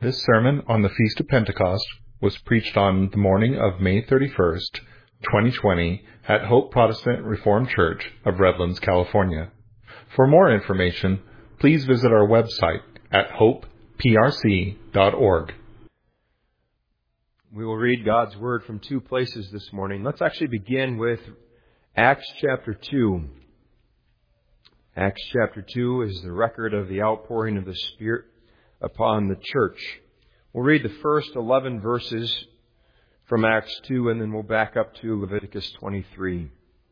This sermon on the Feast of Pentecost was preached on the morning of May 31st, 2020 at Hope Protestant Reformed Church of Redlands, California. For more information, please visit our website at hopeprc.org. We will read God's Word from two places this morning. Let's actually begin with Acts chapter 2. Acts chapter 2 is the record of the outpouring of the Spirit upon the church. We'll read the first 11 verses from Acts 2, and then we'll back up to Leviticus 23.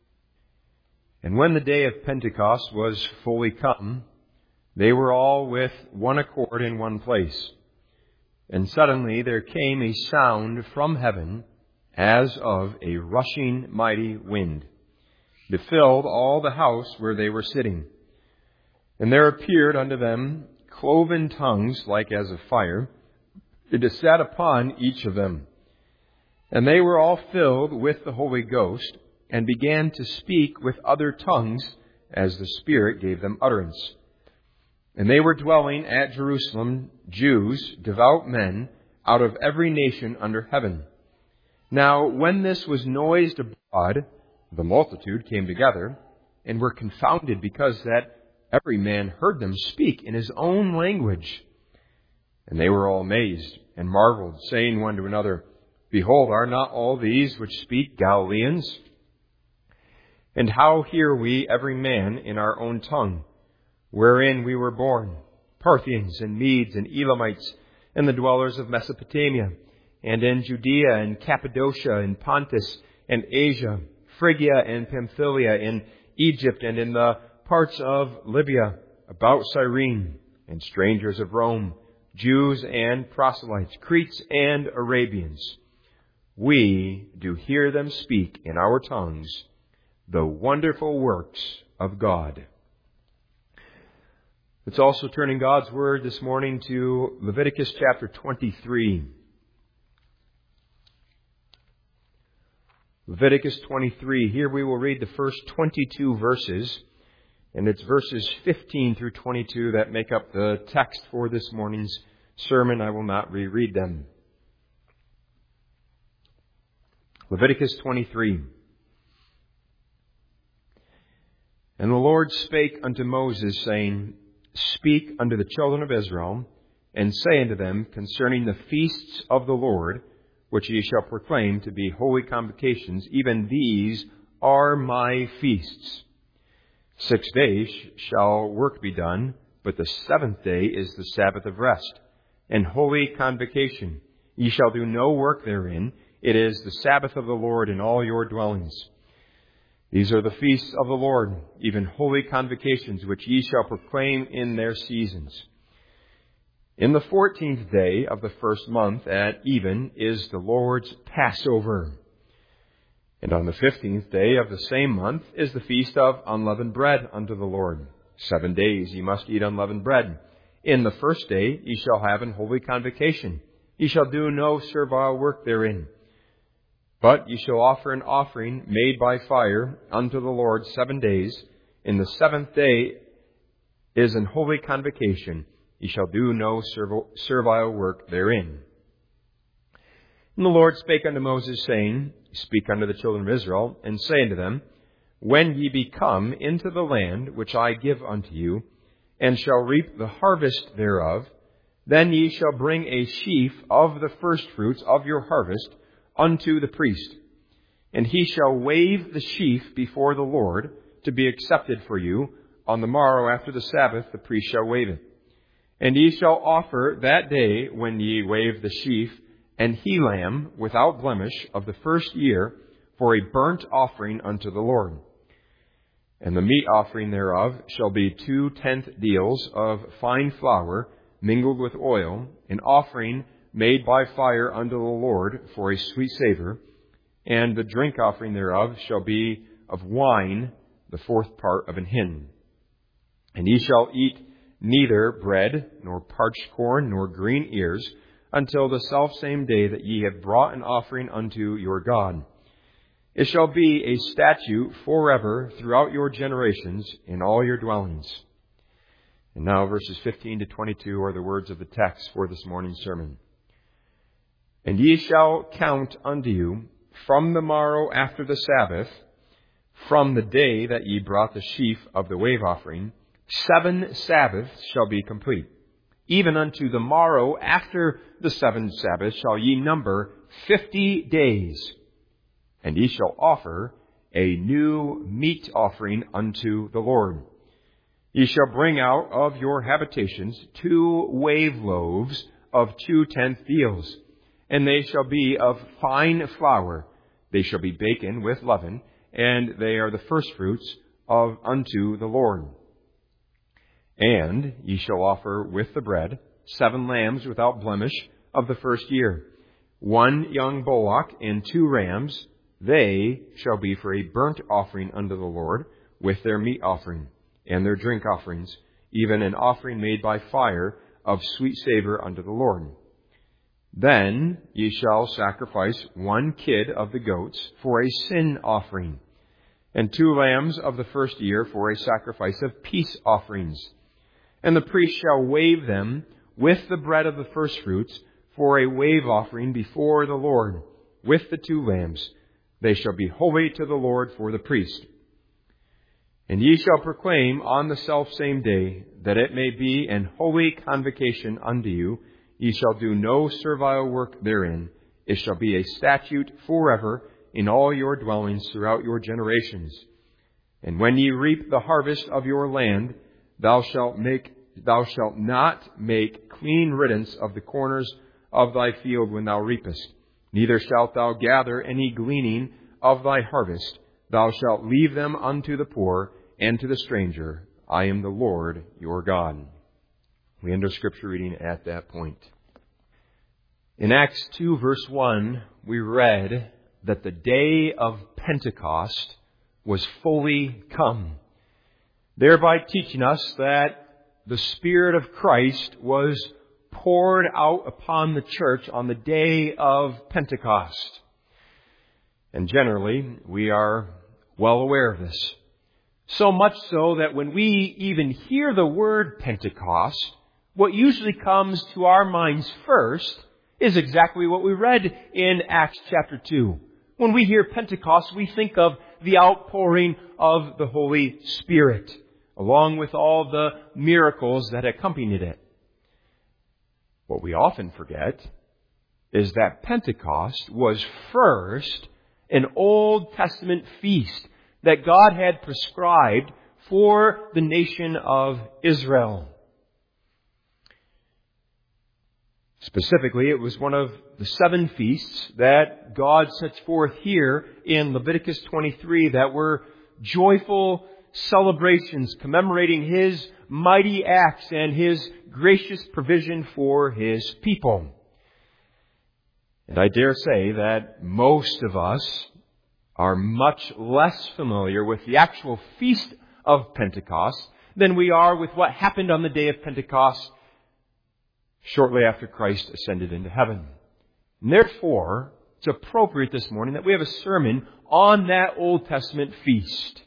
And when the day of Pentecost was fully come, they were all with one accord in one place. And suddenly there came a sound from heaven as of a rushing mighty wind. It filled all the house where they were sitting. And there appeared unto them cloven tongues like as of fire. It sat upon each of them. And they were all filled with the Holy Ghost, and began to speak with other tongues as the Spirit gave them utterance. And they were dwelling at Jerusalem, Jews, devout men, out of every nation under heaven. Now when this was noised abroad, the multitude came together, and were confounded, because that every man heard them speak in his own language. And they were all amazed, and marveled, saying one to another, Behold, are not all these which speak Galileans? And how hear we every man in our own tongue, wherein we were born, Parthians and Medes and Elamites, and the dwellers of Mesopotamia, and in Judea and Cappadocia and Pontus and Asia, Phrygia and Pamphylia, in Egypt and in the parts of Libya, about Cyrene, and strangers of Rome, Jews and proselytes, Cretes and Arabians. We do hear them speak in our tongues the wonderful works of God. Let's also turn in God's Word this morning to Leviticus chapter 23. Leviticus 23. Here we will read the first 22 verses, and it's verses 15 through 22 that make up the text for this morning's sermon. I will not reread them. Leviticus 23. And the Lord spake unto Moses, saying, Speak unto the children of Israel, and say unto them concerning the feasts of the Lord, which ye shall proclaim to be holy convocations, even these are my feasts. 6 days shall work be done, but the seventh day is the Sabbath of rest, and holy convocation. Ye shall do no work therein. It is the Sabbath of the Lord in all your dwellings. These are the feasts of the Lord, even holy convocations, which ye shall proclaim in their seasons. In the 14th day of the first month at even is the Lord's Passover. And on the 15th day of the same month is the feast of unleavened bread unto the Lord. 7 days ye must eat unleavened bread. In the first day ye shall have an holy convocation. Ye shall do no servile work therein. But ye shall offer an offering made by fire unto the Lord 7 days. In the 7th day is an holy convocation. Ye shall do no servile work therein. And the Lord spake unto Moses, saying, Speak unto the children of Israel, and say unto them, When ye be come into the land which I give unto you, and shall reap the harvest thereof, then ye shall bring a sheaf of the firstfruits of your harvest unto the priest. And he shall wave the sheaf before the Lord to be accepted for you. On the morrow after the Sabbath the priest shall wave it. And ye shall offer that day, when ye wave the sheaf, an he-lamb without blemish of the first year for a burnt offering unto the Lord. And the meat offering thereof shall be 2/10 deals of fine flour mingled with oil, an offering made by fire unto the Lord for a sweet savor. And the drink offering thereof shall be of wine, the 4th part of an hin. And ye shall eat neither bread, nor parched corn, nor green ears, until the selfsame day that ye have brought an offering unto your God. It shall be a statute forever throughout your generations in all your dwellings. And now verses 15 to 22 are the words of the text for this morning's sermon. And ye shall count unto you from the morrow after the Sabbath, from the day that ye brought the sheaf of the wave offering, 7 Sabbaths shall be complete. Even unto the morrow after the 7th Sabbath shall ye number 50 days. And ye shall offer a new meat offering unto the Lord. Ye shall bring out of your habitations 2 wave loaves of 2 tenth deals, and they shall be of fine flour. They shall be baken with leaven, and they are the firstfruits of unto the Lord. And ye shall offer with the bread 7 lambs without blemish of the first year, 1 young bullock and 2 rams. They shall be for a burnt offering unto the Lord, with their meat offering and their drink offerings, even an offering made by fire of sweet savor unto the Lord. Then ye shall sacrifice 1 kid of the goats for a sin offering, and 2 lambs of the first year for a sacrifice of peace offerings. And the priest shall wave them with the bread of the firstfruits for a wave offering before the Lord, with the 2 lambs. They shall be holy to the Lord for the priest. And ye shall proclaim on the selfsame day that it may be an holy convocation unto you. Ye shall do no servile work therein. It shall be a statute forever in all your dwellings throughout your generations. And when ye reap the harvest of your land, thou shalt not make clean riddance of the corners of thy field when thou reapest. Neither shalt thou gather any gleaning of thy harvest. Thou shalt leave them unto the poor and to the stranger. I am the Lord your God. We end our scripture reading at that point. In Acts 2 verse 1, we read that the day of Pentecost was fully come, thereby teaching us that the Spirit of Christ was poured out upon the church on the day of Pentecost. And generally, we are well aware of this. So much so that when we even hear the word Pentecost, what usually comes to our minds first is exactly what we read in Acts chapter 2. When we hear Pentecost, we think of the outpouring of the Holy Spirit, along with all the miracles that accompanied it. What we often forget is that Pentecost was first an Old Testament feast that God had prescribed for the nation of Israel. Specifically, it was one of the 7 feasts that God sets forth here in Leviticus 23 that were joyful celebrations commemorating His mighty acts and His gracious provision for His people. And I dare say that most of us are much less familiar with the actual feast of Pentecost than we are with what happened on the day of Pentecost shortly after Christ ascended into heaven. And therefore, it's appropriate this morning that we have a sermon on that Old Testament feast.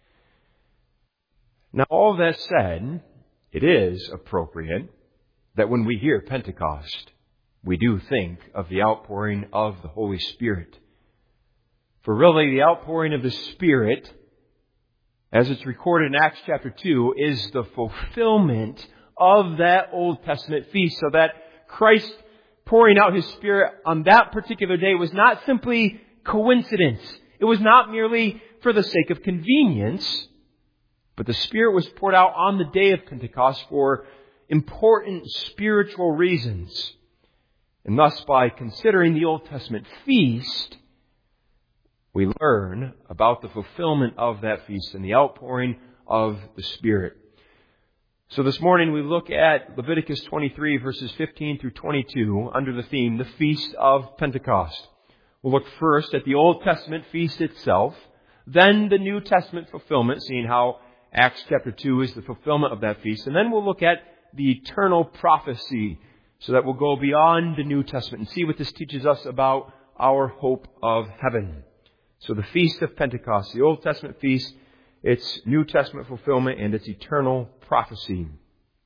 Now, all that said, it is appropriate that when we hear Pentecost, we do think of the outpouring of the Holy Spirit. For really, the outpouring of the Spirit, as it's recorded in Acts chapter 2, is the fulfillment of that Old Testament feast, so that Christ pouring out His Spirit on that particular day was not simply coincidence. It was not merely for the sake of convenience, but the Spirit was poured out on the day of Pentecost for important spiritual reasons. And thus, by considering the Old Testament feast, we learn about the fulfillment of that feast and the outpouring of the Spirit. So this morning we look at Leviticus 23 verses 15 through 22 under the theme, the Feast of Pentecost. We'll look first at the Old Testament feast itself, then the New Testament fulfillment, seeing how Acts chapter 2 is the fulfillment of that feast, and then we'll look at the eternal prophecy, so that we'll go beyond the New Testament and see what this teaches us about our hope of heaven. So the Feast of Pentecost, the Old Testament feast, its New Testament fulfillment, and its eternal prophecy.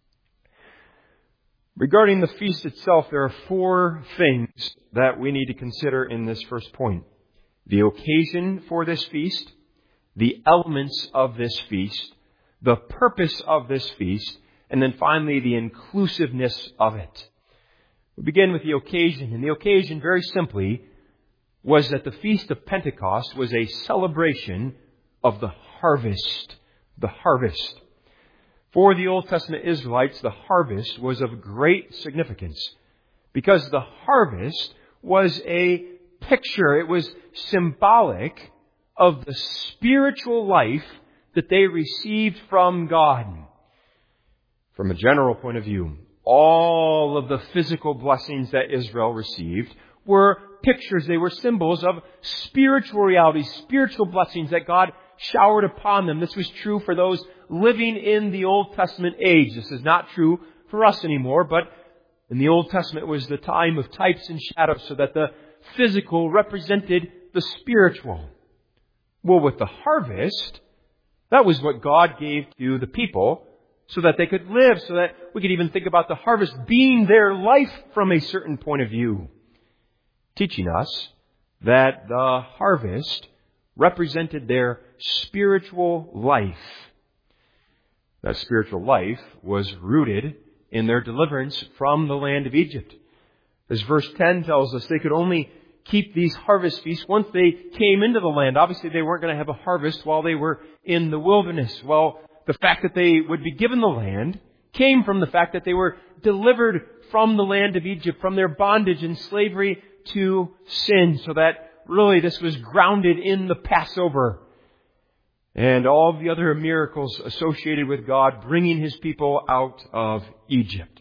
Regarding the feast itself, there are four things that we need to consider in this first point. The occasion for this feast, the elements of this feast, the purpose of this feast, and then finally the inclusiveness of it. We begin with the occasion, and the occasion, very simply, was that the Feast of Pentecost was a celebration of the harvest. The harvest. For the Old Testament Israelites, the harvest was of great significance because the harvest was a picture, it was symbolic of the spiritual life that they received from God. From a general point of view, all of the physical blessings that Israel received were pictures, they were symbols of spiritual realities, spiritual blessings that God showered upon them. This was true for those living in the Old Testament age. This is not true for us anymore, but in the Old Testament it was the time of types and shadows so that the physical represented the spiritual. Well, with the harvest, that was what God gave to the people so that they could live, so that we could even think about the harvest being their life from a certain point of view, teaching us that the harvest represented their spiritual life. That spiritual life was rooted in their deliverance from the land of Egypt. As verse 10 tells us, they could only keep these harvest feasts once they came into the land. Obviously, they weren't going to have a harvest while they were in the wilderness. Well, the fact that they would be given the land came from the fact that they were delivered from the land of Egypt, from their bondage and slavery to sin, so that really this was grounded in the Passover and all of the other miracles associated with God bringing His people out of Egypt.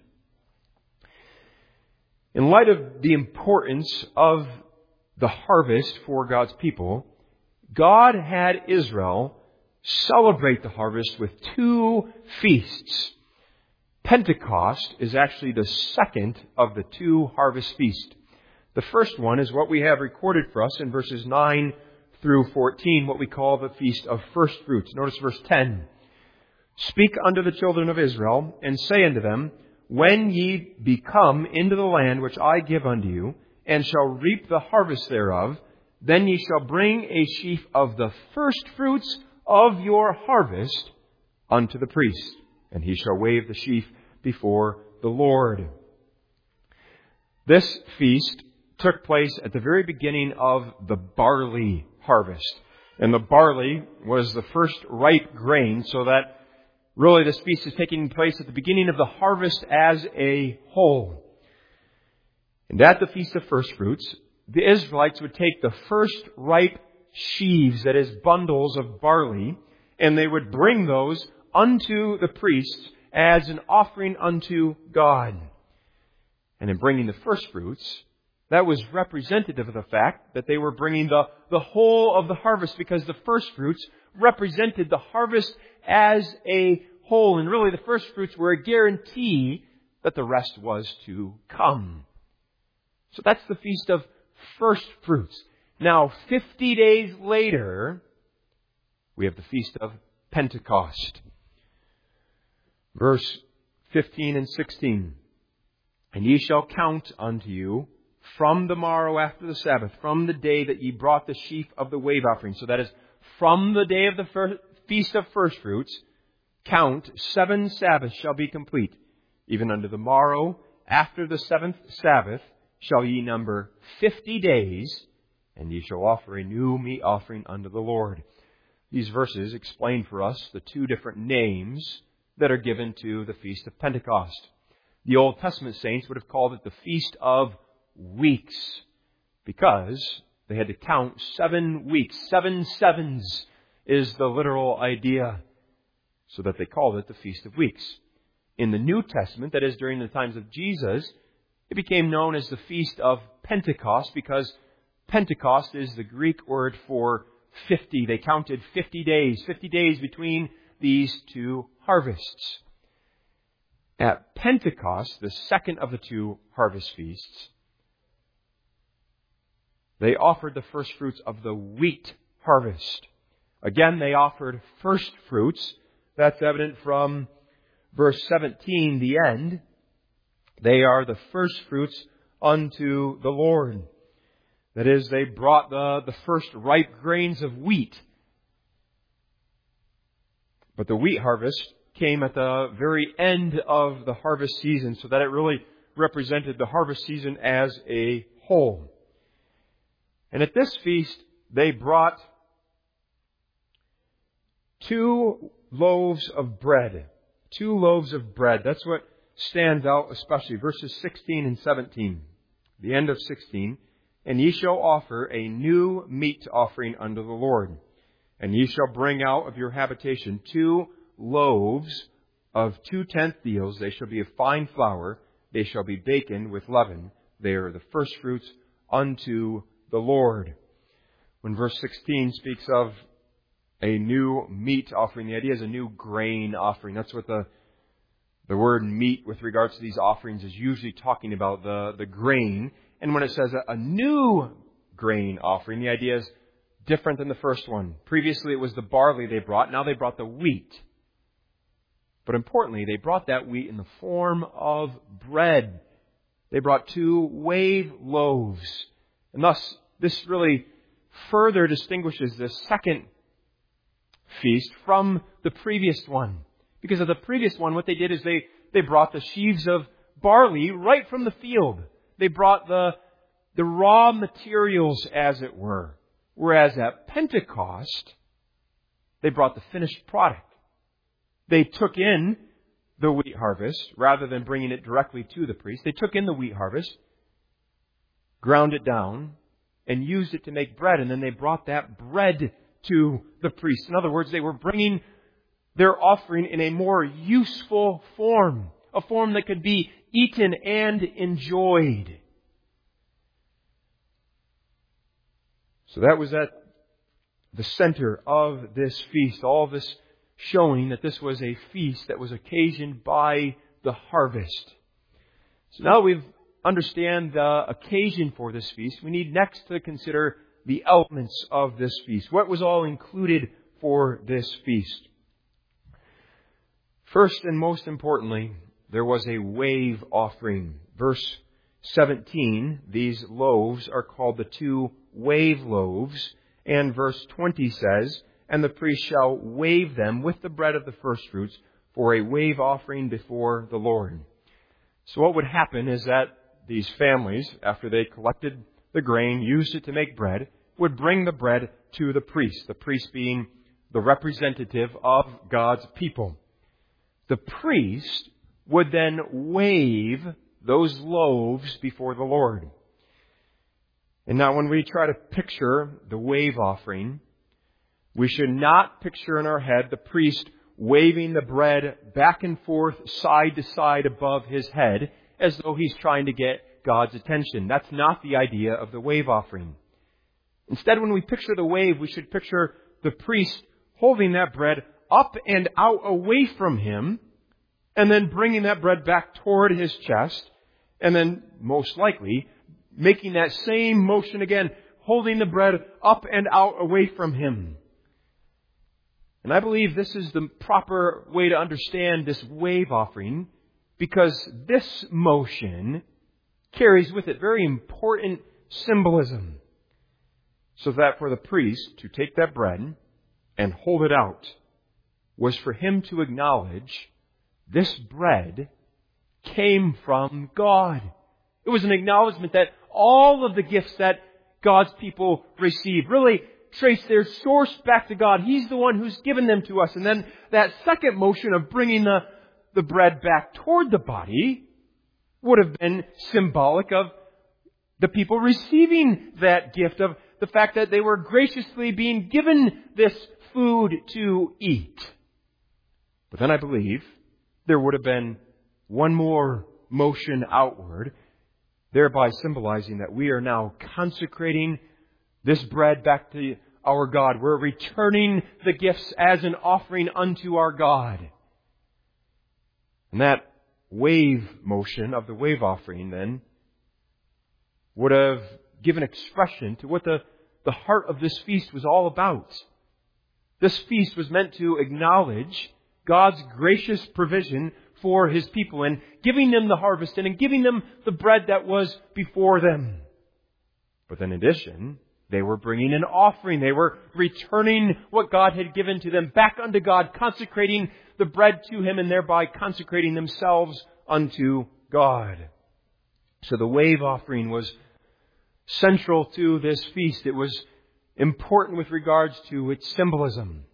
In light of the importance of the harvest for God's people, God had Israel celebrate the harvest with two feasts. Pentecost is actually the second of the two harvest feasts. The first one is what we have recorded for us in verses 9 through 14, what we call the Feast of First Fruits. Notice verse 10. Speak unto the children of Israel, and say unto them, When ye be come into the land which I give unto you, and shall reap the harvest thereof, then ye shall bring a sheaf of the first fruits of your harvest unto the priest, and he shall wave the sheaf before the Lord. This feast took place at the very beginning of the barley harvest. And the barley was the first ripe grain, so that really this feast is taking place at the beginning of the harvest as a whole. And at the Feast of First Fruits, the Israelites would take the first ripe sheaves, that is, bundles of barley, and they would bring those unto the priests as an offering unto God. And in bringing the first fruits, that was representative of the fact that they were bringing the whole of the harvest, because the first fruits represented the harvest as a whole. And really the first fruits were a guarantee that the rest was to come. So that's the Feast of First Fruits. Now, 50 days later, we have the Feast of Pentecost. Verse 15 and 16. And ye shall count unto you from the morrow after the Sabbath, from the day that ye brought the sheaf of the wave offering. So that is, from the day of the Feast of First Fruits, count 7 Sabbaths shall be complete. Even unto the morrow after the 7th Sabbath shall ye number 50 days, and ye shall offer a new meat offering unto the Lord. These verses explain for us the two different names that are given to the Feast of Pentecost. The Old Testament saints would have called it the Feast of Weeks, because they had to count 7 weeks. 7 sevens is the literal idea, so that they called it the Feast of Weeks. In the New Testament, that is during the times of Jesus, it became known as the Feast of Pentecost, because Pentecost is the Greek word for 50. They counted 50 days between these two harvests. At Pentecost, the second of the two harvest feasts, they offered the first fruits of the wheat harvest. Again, they offered first fruits. That's evident from verse 17, the end. They are the first fruits unto the Lord. That is, they brought the first ripe grains of wheat. But the wheat harvest came at the very end of the harvest season, so that it really represented the harvest season as a whole. And at this feast, they brought 2 loaves of bread. 2 loaves of bread. That's what stands out especially. Verses 16 and 17. The end of 16. And ye shall offer a new meat offering unto the Lord. And ye shall bring out of your habitation 2 loaves of 2/10 deals. They shall be of fine flour. They shall be baken with leaven. They are the first fruits unto the Lord. When verse 16 speaks of a new meat offering, the idea is a new grain offering. That's what the word meat with regards to these offerings is usually talking about, the grain. And when it says a new grain offering, the idea is different than the first one. Previously it was the barley they brought. Now they brought the wheat. But importantly, they brought that wheat in the form of bread. They brought 2 wave loaves. And thus, this really further distinguishes this second feast from the previous one. Because of the previous one, what they did is they brought the sheaves of barley right from the field. They brought the raw materials, as it were. Whereas at Pentecost, they brought the finished product. They took in the wheat harvest rather than bringing it directly to the priest. They took in the wheat harvest, ground it down, and used it to make bread. And then they brought that bread to the priest. In other words, they were bringing their offering in a more useful form, a form that could be eaten and enjoyed. So that was at the center of this feast, all this showing that this was a feast that was occasioned by the harvest. So now we understand the occasion for this feast, we need next to consider the elements of this feast. What was all included for this feast? First and most importantly, there was a wave offering. Verse 17, these loaves are called the 2 wave loaves. And verse 20 says, and the priest shall wave them with the bread of the firstfruits for a wave offering before the Lord. So what would happen is that these families, after they collected the grain, used it to make bread, would bring the bread to the priest being the representative of God's people. The priest would then wave those loaves before the Lord. And now when we try to picture the wave offering, we should not picture in our head the priest waving the bread back and forth, side to side above his head, as though he's trying to get God's attention. That's not the idea of the wave offering. Instead, when we picture the wave, we should picture the priest holding that bread up and out away from him, and then bringing that bread back toward his chest, and then, most likely, making that same motion again, holding the bread up and out away from him. And I believe this is the proper way to understand this wave offering, because this motion carries with it very important symbolism. So that for the priest to take that bread and hold it out was for him to acknowledge this bread came from God. It was an acknowledgement that all of the gifts that God's people receive really trace their source back to God. He's the one who's given them to us. And then that second motion of bringing the bread back toward the body would have been symbolic of the people receiving that gift, of the fact that they were graciously being given this food to eat. But then I believe there would have been one more motion outward, thereby symbolizing that we are now consecrating this bread back to our God. We're returning the gifts as an offering unto our God. And that wave motion of the wave offering then would have given expression to what the heart of this feast was all about. This feast was meant to acknowledge God's gracious provision for His people and giving them the harvest and giving them the bread that was before them. But then in addition, they were bringing an offering. They were returning what God had given to them back unto God, consecrating the bread to Him and thereby consecrating themselves unto God. So the wave offering was central to this feast. It was important with regards to its symbolism.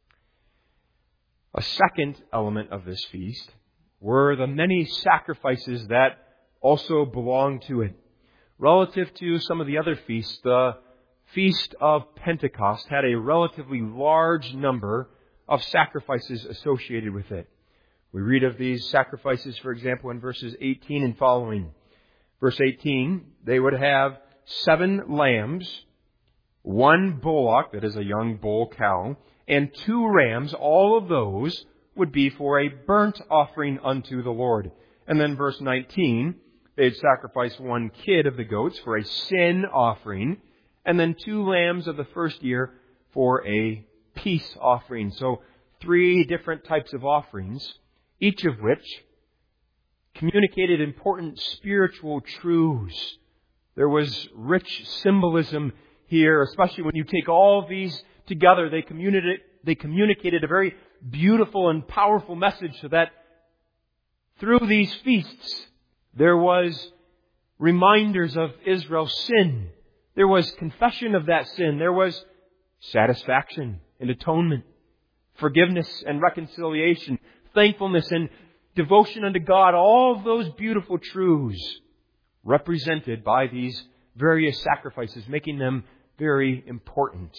A second element of this feast were the many sacrifices that also belonged to it. Relative to some of the other feasts, the Feast of Pentecost had a relatively large number of sacrifices associated with it. We read of these sacrifices, for example, in verses 18 and following. Verse 18, they would have 7 lambs, 1 bullock, that is a young bull cow, and 2 rams. All of those would be for a burnt offering unto the Lord. And then verse 19, they'd sacrifice 1 kid of the goats for a sin offering, and then 2 lambs of the first year for a peace offering. So 3 different types of offerings, each of which communicated important spiritual truths. There was rich symbolism here, especially when you take all of these together. They communicated a very beautiful and powerful message, so that through these feasts there was reminders of Israel's sin. There was confession of that sin. There was satisfaction and atonement, forgiveness and reconciliation, thankfulness and devotion unto God. All of those beautiful truths represented by these various sacrifices, making them very important.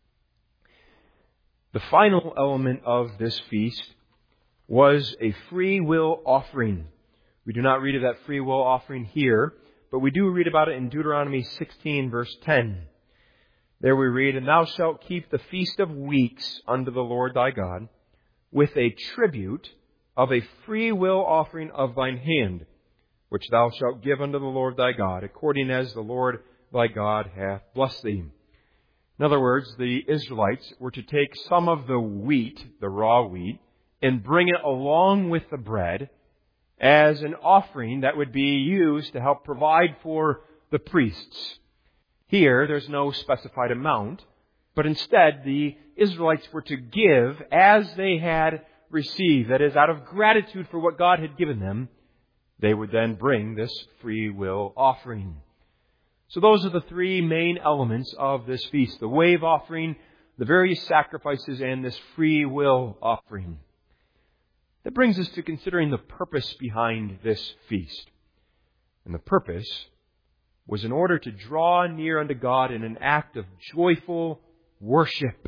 The final element of this feast was a free will offering. We do not read of that free will offering here, but we do read about it in Deuteronomy 16, verse 10. There we read, "And thou shalt keep the feast of weeks unto the Lord thy God, with a tribute of a free will offering of thine hand, which thou shalt give unto the Lord thy God, according as the Lord thy God hath blessed thee." In other words, the Israelites were to take some of the wheat, the raw wheat, and bring it along with the bread as an offering that would be used to help provide for the priests. Here, there's no specified amount, but instead the Israelites were to give as they had received. That is, out of gratitude for what God had given them, they would then bring this free will offering. So those are the 3 main elements of this feast: the wave offering, the various sacrifices, and this free will offering. That brings us to considering the purpose behind this feast. And the purpose was in order to draw near unto God in an act of joyful worship.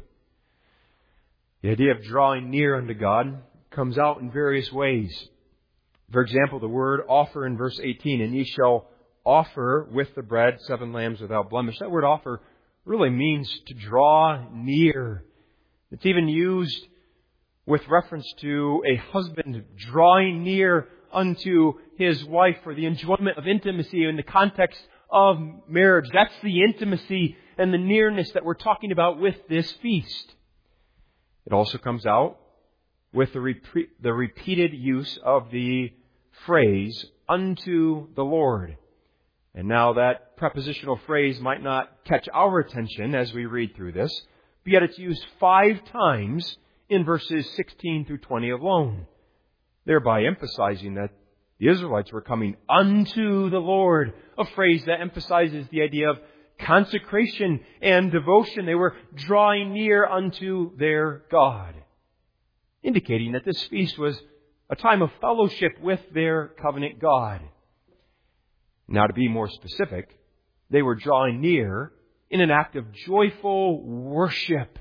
The idea of drawing near unto God comes out in various ways. For example, the word offer in verse 18, "And ye shall offer with the bread 7 lambs without blemish." That word offer really means to draw near. It's even used with reference to a husband drawing near unto his wife for the enjoyment of intimacy in the context of marriage. That's the intimacy and the nearness that we're talking about with this feast. It also comes out with the repeated use of the phrase, "unto the Lord." And now that prepositional phrase might not catch our attention as we read through this, but yet it's used 5 times in verses 16 through 20 alone, thereby emphasizing that the Israelites were coming unto the Lord, a phrase that emphasizes the idea of consecration and devotion. They were drawing near unto their God, indicating that this feast was a time of fellowship with their covenant God. Now, to be more specific, they were drawing near in an act of joyful worship.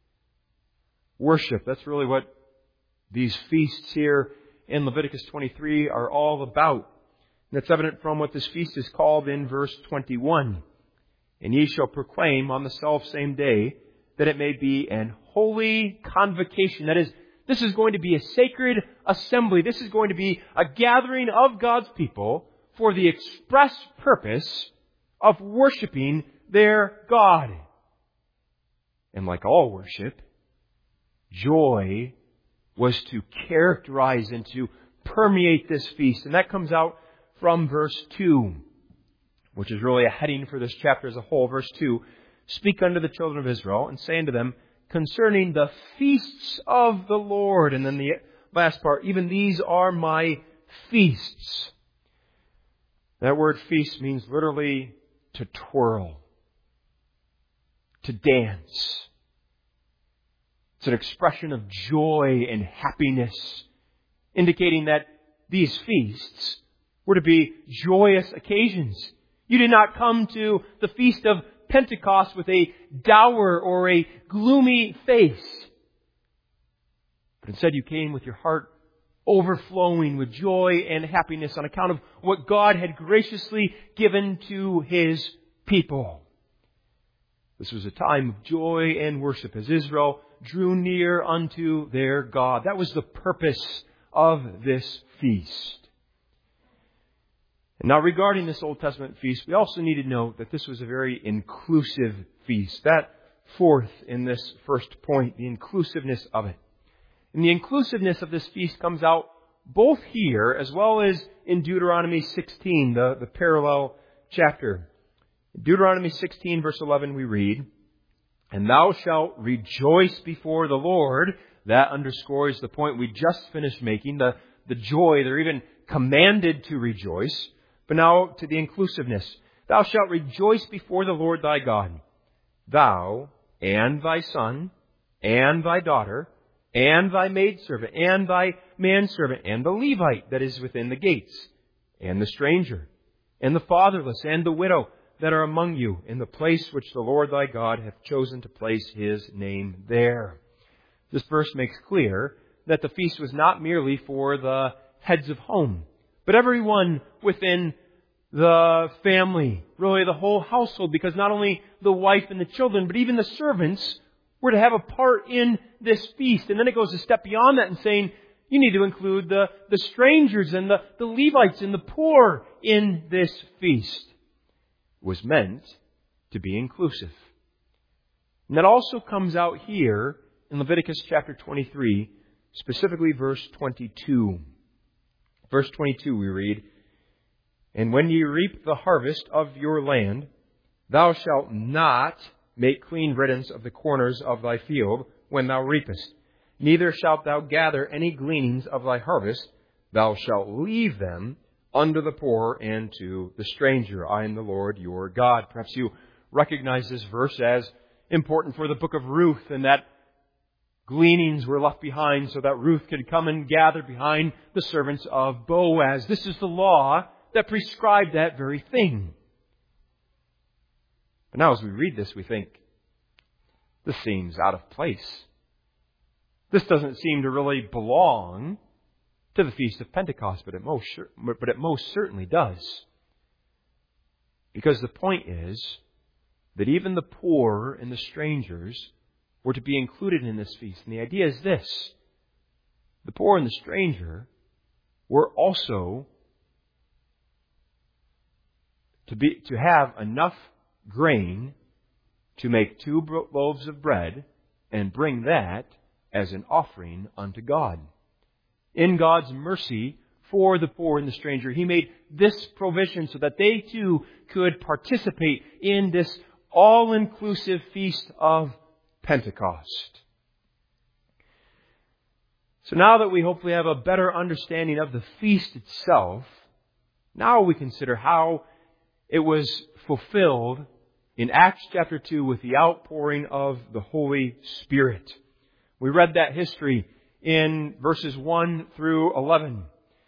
Worship, that's really what these feasts here in Leviticus 23 are all about. And it's evident from what this feast is called in verse 21. "And ye shall proclaim on the selfsame day that it may be an holy convocation." That is, this is going to be a sacred assembly. This is going to be a gathering of God's people for the express purpose of worshiping their God. And like all worship, joy was to characterize and to permeate this feast. And that comes out from verse 2, which is really a heading for this chapter as a whole. Verse 2, speak unto the children of Israel and say unto them concerning the feasts of the Lord. And then the last part, even these are my feasts. That word feast means literally to twirl, to dance. It's an expression of joy and happiness, indicating that these feasts were to be joyous occasions. You did not come to the Feast of Pentecost with a dour or a gloomy face, but instead you came with your heart overflowing with joy and happiness on account of what God had graciously given to His people. This was a time of joy and worship as Israel drew near unto their God. That was the purpose of this feast. And now regarding this Old Testament feast, we also need to note that this was a very inclusive feast. That fourth in this first point, the inclusiveness of it. And the inclusiveness of this feast comes out both here as well as in Deuteronomy 16, the parallel chapter. In Deuteronomy 16, verse 11, we read, and thou shalt rejoice before the Lord. That underscores the point we just finished making, the joy. They're even commanded to rejoice. But now to the inclusiveness. Thou shalt rejoice before the Lord thy God, thou and thy son and thy daughter and thy maidservant and thy manservant and the Levite that is within the gates and the stranger and the fatherless and the widow that are among you in the place which the Lord thy God hath chosen to place His name there. This verse makes clear that the feast was not merely for the heads of home, but everyone within the family, really the whole household, because not only the wife and the children, but even the servants were to have a part in this feast. And then it goes a step beyond that and saying, you need to include the strangers and the Levites and the poor in this feast. It was meant to be inclusive. And that also comes out here in Leviticus chapter 23, specifically verse 22. Verse 22 we read, and when ye reap the harvest of your land, thou shalt not make clean riddance of the corners of thy field when thou reapest. Neither shalt thou gather any gleanings of thy harvest. Thou shalt leave them unto the poor and to the stranger. I am the Lord your God. Perhaps you recognize this verse as important for the book of Ruth, and that gleanings were left behind so that Ruth could come and gather behind the servants of Boaz. This is the law that prescribed that very thing. But now as we read this, we think, this seems out of place. This doesn't seem to really belong to the Feast of Pentecost, but it most certainly does. Because the point is that even the poor and the strangers were to be included in this feast. And the idea is this: the poor and the stranger were also to have enough grain to make 2 loaves of bread and bring that as an offering unto God. In God's mercy for the poor and the stranger, He made this provision so that they too could participate in this all-inclusive feast of Pentecost. So now that we hopefully have a better understanding of the feast itself, now we consider how it was fulfilled in Acts chapter 2 with the outpouring of the Holy Spirit. We read that history in verses 1 through 11.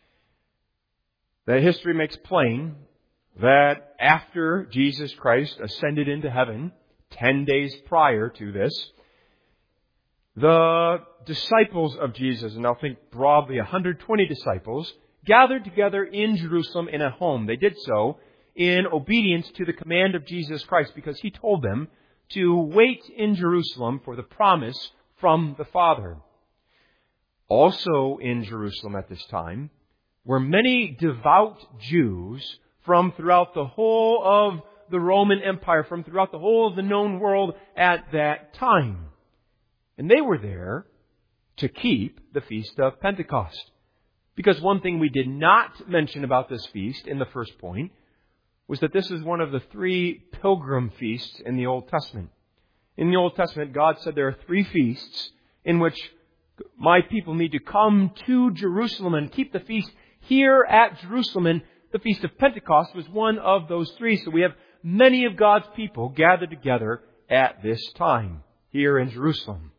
That history makes plain that after Jesus Christ ascended into heaven, 10 days prior to this, the disciples of Jesus, and I'll think broadly 120 disciples, gathered together in Jerusalem in a home. They did so in obedience to the command of Jesus Christ, because He told them to wait in Jerusalem for the promise from the Father. Also in Jerusalem at this time were many devout Jews from throughout the whole of the Roman Empire, from throughout the whole of the known world at that time. And they were there to keep the Feast of Pentecost, Because one thing we did not mention about this feast in the first point was that this is one of the 3 pilgrim feasts in the Old Testament. In the Old Testament, God said there are 3 feasts in which my people need to come to Jerusalem and keep the feast here at Jerusalem. And the Feast of Pentecost was one of those 3. So we have many of God's people gathered together at this time here in Jerusalem.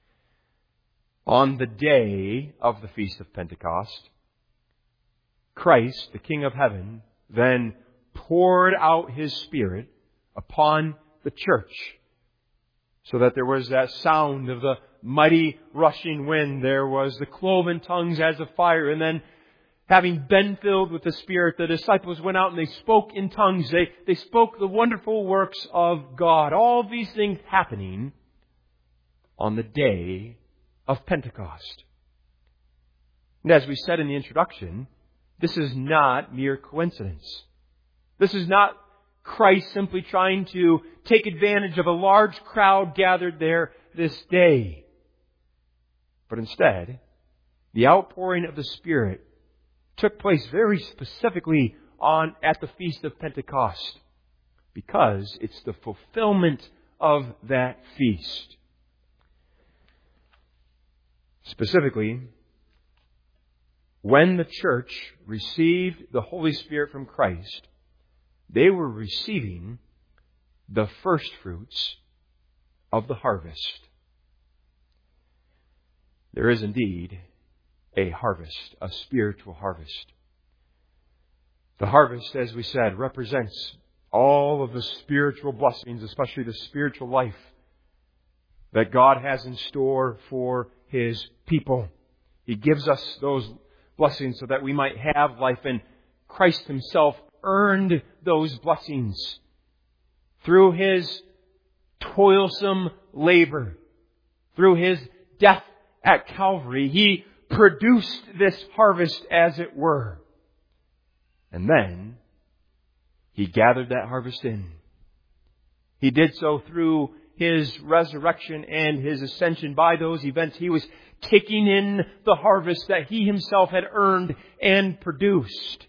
On the day of the Feast of Pentecost, Christ, the King of Heaven, then poured out His Spirit upon the church, so that there was that sound of the mighty rushing wind. There was the cloven tongues as of fire. And then, having been filled with the Spirit, the disciples went out and they spoke in tongues. They spoke the wonderful works of God. All these things happening on the day of Pentecost. And as we said in the introduction, this is not mere coincidence. This is not Christ simply trying to take advantage of a large crowd gathered there this day. But instead, the outpouring of the Spirit took place very specifically at the Feast of Pentecost, because it's the fulfillment of that feast. Specifically, when the church received the Holy Spirit from Christ, they were receiving the first fruits of the harvest. There is indeed a harvest, a spiritual harvest. The harvest, as we said, represents all of the spiritual blessings, especially the spiritual life that God has in store for His people. He gives us those blessings so that we might have life, and Christ Himself earned those blessings through His toilsome labor, through His death at Calvary. He produced this harvest, as it were. And then He gathered that harvest in. He did so through His resurrection and His ascension. By those events, He was taking in the harvest that He Himself had earned and produced.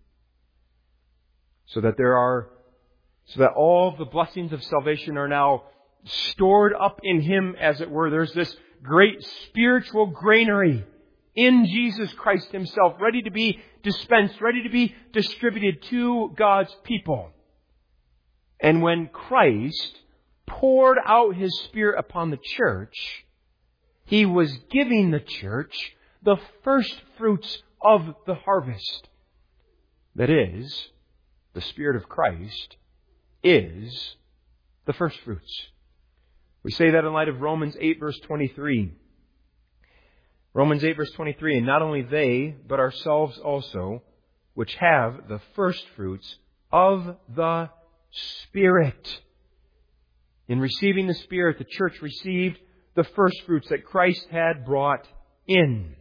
So that all the blessings of salvation are now stored up in Him, as it were. There's this great spiritual granary in Jesus Christ Himself, ready to be dispensed, ready to be distributed to God's people. And when Christ poured out His Spirit upon the church, He was giving the church the first fruits of the harvest. That is, the Spirit of Christ is the first fruits. We say that in light of Romans 8, verse 23. Romans 8, verse 23, and not only they, but ourselves also, which have the first fruits of the Spirit. In receiving the Spirit, the church received the first fruits that Christ had brought in.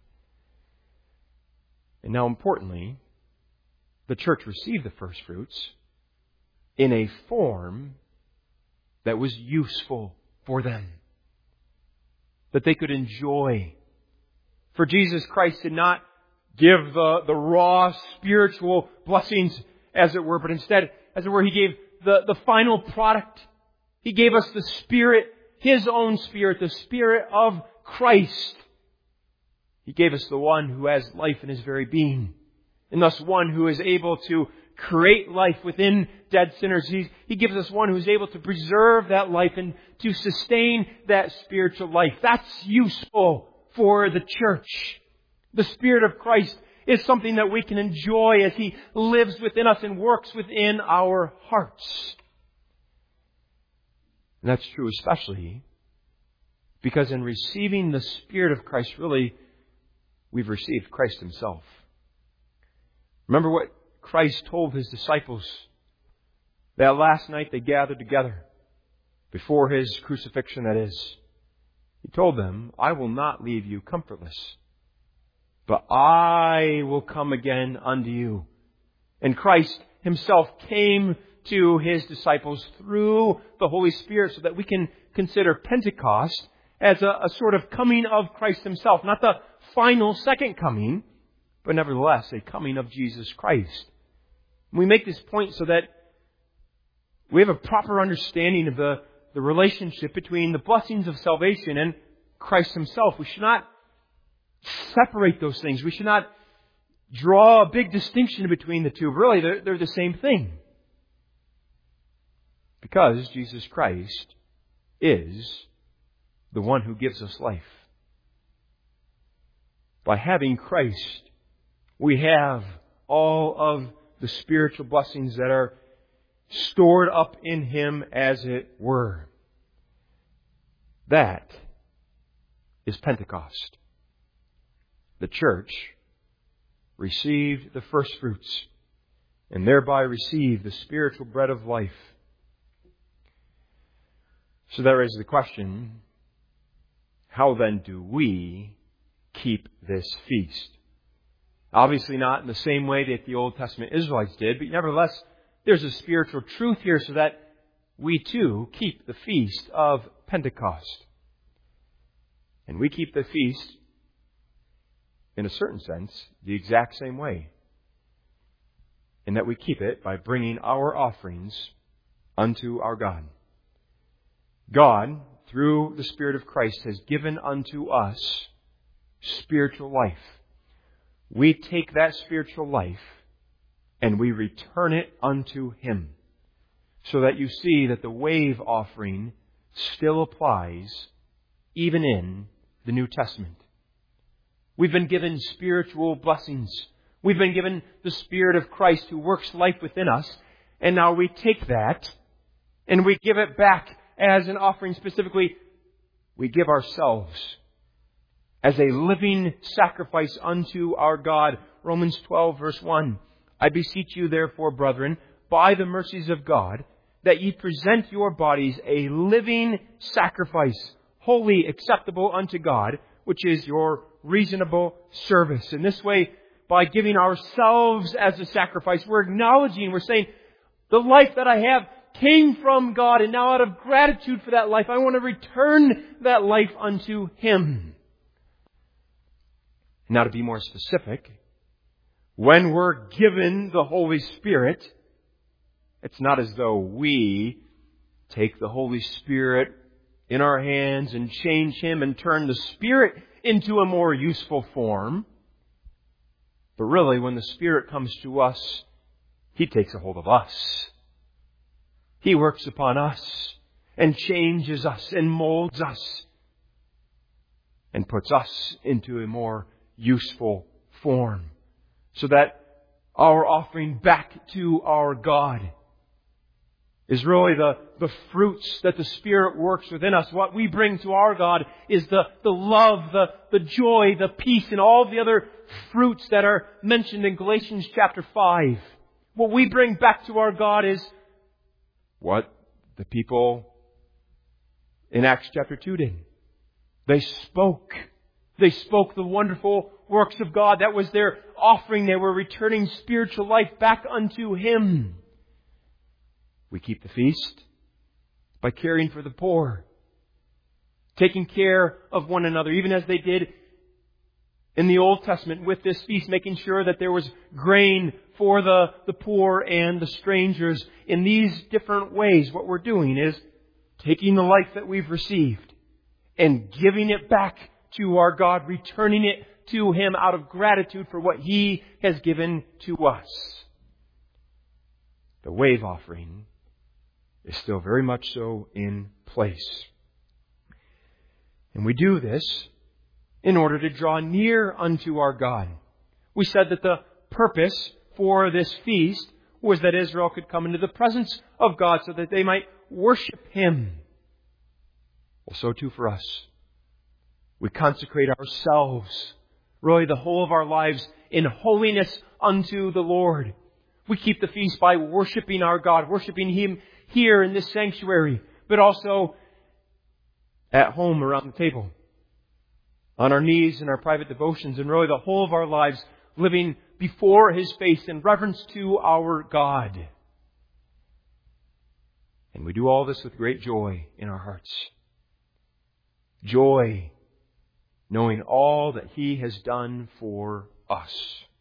And now, importantly, the church received the first fruits in a form that was useful for them, that they could enjoy. For Jesus Christ did not give the raw spiritual blessings, as it were, but instead, as it were, He gave the final product. He gave us the Spirit, His own Spirit, the Spirit of Christ. He gave us the one who has life in His very being, and thus one who is able to create life within dead sinners. He gives us one who is able to preserve that life and to sustain that spiritual life. That's useful for the church. The Spirit of Christ is something that we can enjoy as He lives within us and works within our hearts. And that's true especially because in receiving the Spirit of Christ, really, we've received Christ Himself. Remember what Christ told His disciples that last night they gathered together before His crucifixion, that is. He told them, I will not leave you comfortless, but I will come again unto you. And Christ Himself came to His disciples through the Holy Spirit, so that we can consider Pentecost as a sort of coming of Christ Himself. Not the final second coming, but nevertheless a coming of Jesus Christ. We make this point so that we have a proper understanding of the relationship between the blessings of salvation and Christ Himself. We should not separate those things. We should not draw a big distinction between the two. Really, they're the same thing. Because Jesus Christ is the one who gives us life. By having Christ, we have all of the spiritual blessings that are stored up in Him, as it were. That is Pentecost. The church received the first fruits and thereby received the spiritual bread of life. So that raises the question, how then do we keep this feast? Obviously not in the same way that the Old Testament Israelites did, but nevertheless, there's a spiritual truth here so that we too keep the feast of Pentecost. And we keep the feast, in a certain sense, the exact same way. In that we keep it by bringing our offerings unto our God. God, through the Spirit of Christ, has given unto us spiritual life. We take that spiritual life and we return it unto Him. So that you see that the wave offering still applies even in the New Testament. We've been given spiritual blessings. We've been given the Spirit of Christ who works life within us. And now we take that and we give it back as an offering. Specifically, we give ourselves as a living sacrifice unto our God. Romans 12, verse 1. I beseech you, therefore, brethren, by the mercies of God, that ye present your bodies a living sacrifice, holy, acceptable unto God, which is your reasonable service. In this way, by giving ourselves as a sacrifice, we're acknowledging, we're saying, the life that I have came from God, and now out of gratitude for that life, I want to return that life unto Him. Now, to be more specific, when we're given the Holy Spirit, it's not as though we take the Holy Spirit in our hands and change Him and turn the Spirit into a more useful form. But really, when the Spirit comes to us, He takes a hold of us. He works upon us and changes us and molds us and puts us into a more useful form, so that our offering back to our God is really the fruits that the Spirit works within us. What we bring to our God is the love, the joy, the peace, and all the other fruits that are mentioned in Galatians chapter 5. What we bring back to our God is what the people in Acts chapter 2 did. They spoke the wonderful works of God. That was their offering. They were returning spiritual life back unto Him. We keep the feast by caring for the poor, taking care of one another, even as they did in the Old Testament with this feast, making sure that there was grain for the poor and the strangers. In these different ways, what we're doing is taking the life that we've received and giving it back to our God, returning it to Him out of gratitude for what He has given to us. The wave offering is still very much so in place. And we do this in order to draw near unto our God. We said that the purpose for this feast was that Israel could come into the presence of God so that they might worship Him. Well, so too for us. We consecrate ourselves, really the whole of our lives, in holiness unto the Lord. We keep the feast by worshiping our God, worshiping Him here in this sanctuary, but also at home around the table, on our knees in our private devotions, and really the whole of our lives living before His face in reverence to our God. And we do all this with great joy in our hearts. Joy knowing all that He has done for us.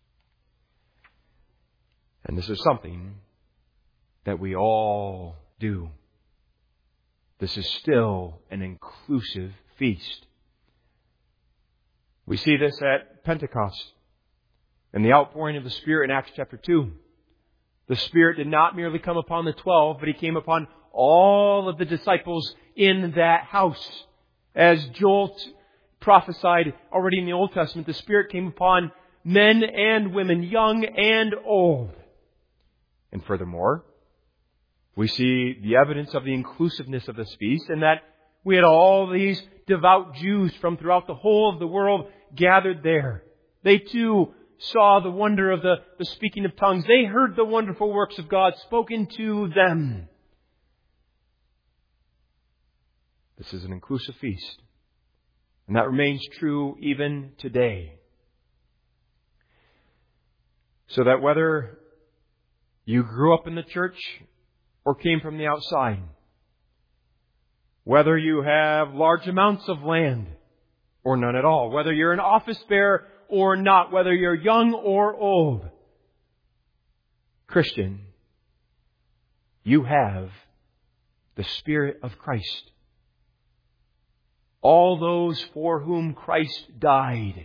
And this is something that we all do. This is still an inclusive feast. We see this at Pentecost and the outpouring of the Spirit in Acts chapter 2. The Spirit did not merely come upon the 12, but He came upon all of the disciples in that house. As Joel prophesied already in the Old Testament, the Spirit came upon men and women, young and old. And furthermore, we see the evidence of the inclusiveness of this feast in that we had all these devout Jews from throughout the whole of the world gathered there. They too saw the wonder of the speaking of tongues. They heard the wonderful works of God spoken to them. This is an inclusive feast. And that remains true even today. So that whether you grew up in the church or came from the outside, whether you have large amounts of land or none at all, whether you're an office bearer or not, whether you're young or old, Christian, you have the Spirit of Christ. All those for whom Christ died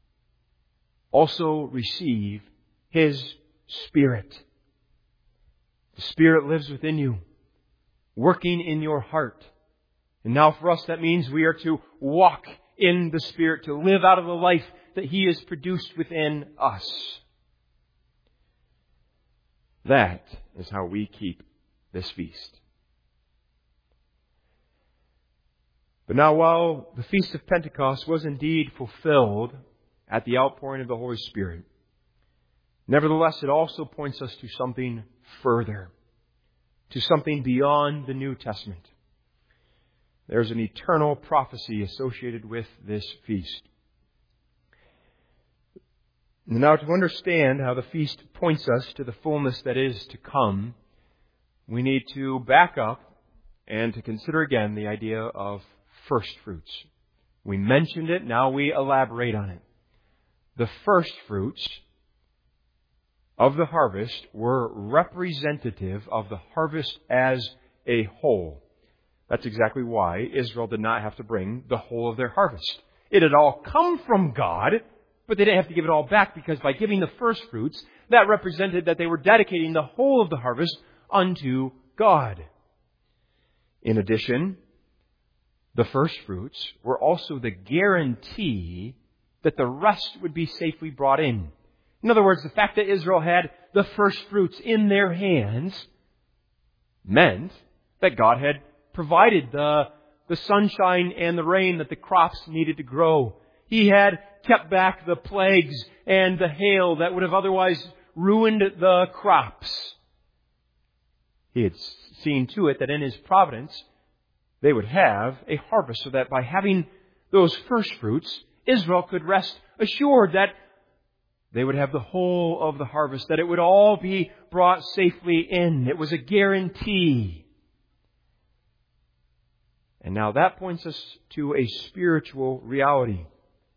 also receive His Spirit. The Spirit lives within you, working in your heart. And now for us that means we are to walk in the Spirit, to live out of the life that He has produced within us. That is how we keep this feast. But now while the Feast of Pentecost was indeed fulfilled at the outpouring of the Holy Spirit, nevertheless it also points us to something further, to something beyond the New Testament. There's an eternal prophecy associated with this feast. Now, to understand how the feast points us to the fullness that is to come, we need to back up and to consider again the idea of first fruits. We mentioned it, now we elaborate on it. The first fruits of the harvest were representative of the harvest as a whole. That's exactly why Israel did not have to bring the whole of their harvest. It had all come from God, but they didn't have to give it all back, because by giving the first fruits, that represented that they were dedicating the whole of the harvest unto God. In addition, the first fruits were also the guarantee that the rest would be safely brought in. In other words, the fact that Israel had the first fruits in their hands meant that God had provided the sunshine and the rain that the crops needed to grow. He had kept back the plagues and the hail that would have otherwise ruined the crops. He had seen to it that in His providence they would have a harvest, so that by having those first fruits, Israel could rest assured that they would have the whole of the harvest, that it would all be brought safely in. It was a guarantee. And now that points us to a spiritual reality.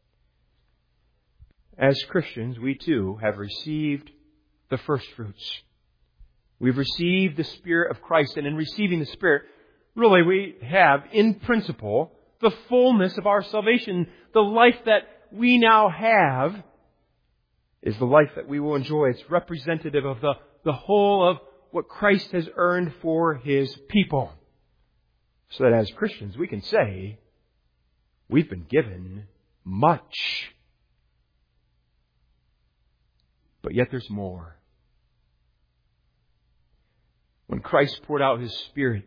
As Christians, we too have received the first fruits. We've received the Spirit of Christ, and in receiving the Spirit, really we have, in principle, the fullness of our salvation. The life that we now have is the life that we will enjoy. It's representative of the whole of what Christ has earned for His people. So that as Christians we can say, we've been given much. But yet there's more. When Christ poured out His Spirit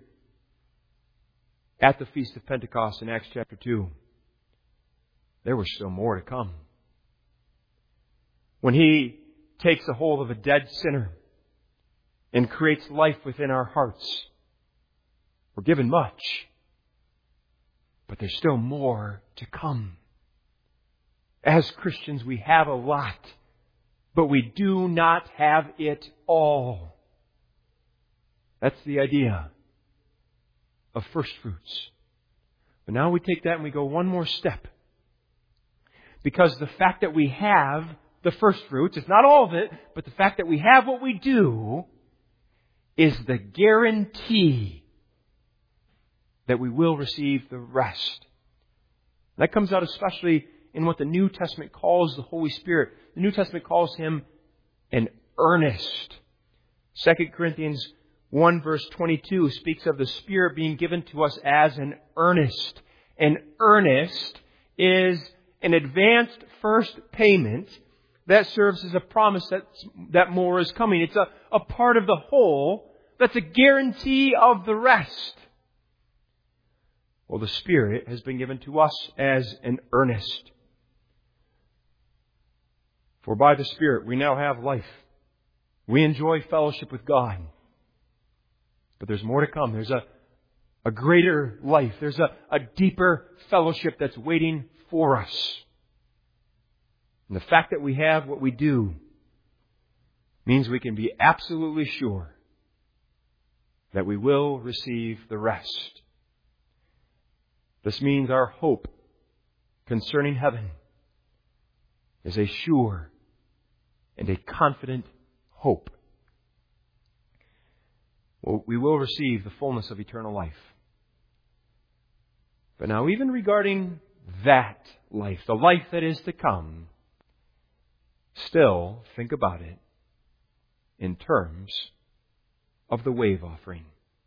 at the Feast of Pentecost in Acts chapter 2, there was still more to come. When He takes a hold of a dead sinner and creates life within our hearts, we're given much, but there's still more to come. As Christians, we have a lot, but we do not have it all. That's the idea of first fruits. But now we take that and we go one more step. Because the fact that we have the first fruits. It's not all of it, but the fact that we have what we do is the guarantee that we will receive the rest. That comes out especially in what the New Testament calls the Holy Spirit. The New Testament calls Him an earnest. 2 Corinthians 1 verse 22 speaks of the Spirit being given to us as an earnest. An earnest is an advanced first payment that serves as a promise that more is coming. It's a part of the whole that's a guarantee of the rest. Well, the Spirit has been given to us as an earnest. For by the Spirit we now have life. We enjoy fellowship with God. But there's more to come. There's a greater life. There's a deeper fellowship that's waiting for us. And the fact that we have what we do means we can be absolutely sure that we will receive the rest. This means our hope concerning heaven is a sure and a confident hope. Well, we will receive the fullness of eternal life. But now, even regarding that life, the life that is to come, still think about it in terms of the wave offering.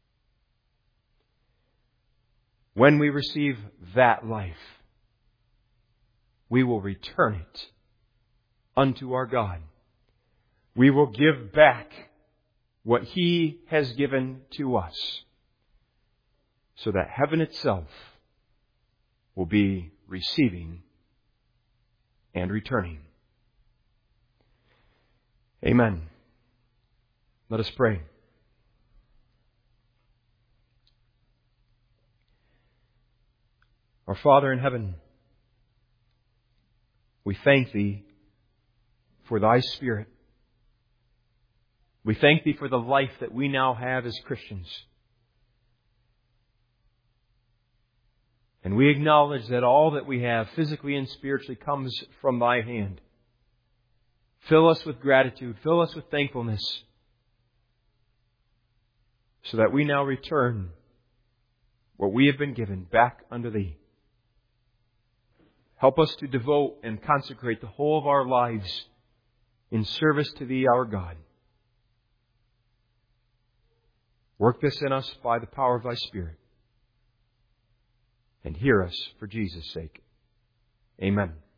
When we receive that life, we will return it unto our God. We will give back what He has given to us, so that heaven itself will be receiving and returning. Amen. Let us pray. Our Father in heaven, we thank Thee for Thy Spirit. We thank Thee for the life that we now have as Christians. And we acknowledge that all that we have physically and spiritually comes from Thy hand. Fill us with gratitude. Fill us with thankfulness, so that we now return what we have been given back unto Thee. Help us to devote and consecrate the whole of our lives in service to Thee, our God. Work this in us by the power of Thy Spirit. And hear us for Jesus' sake. Amen.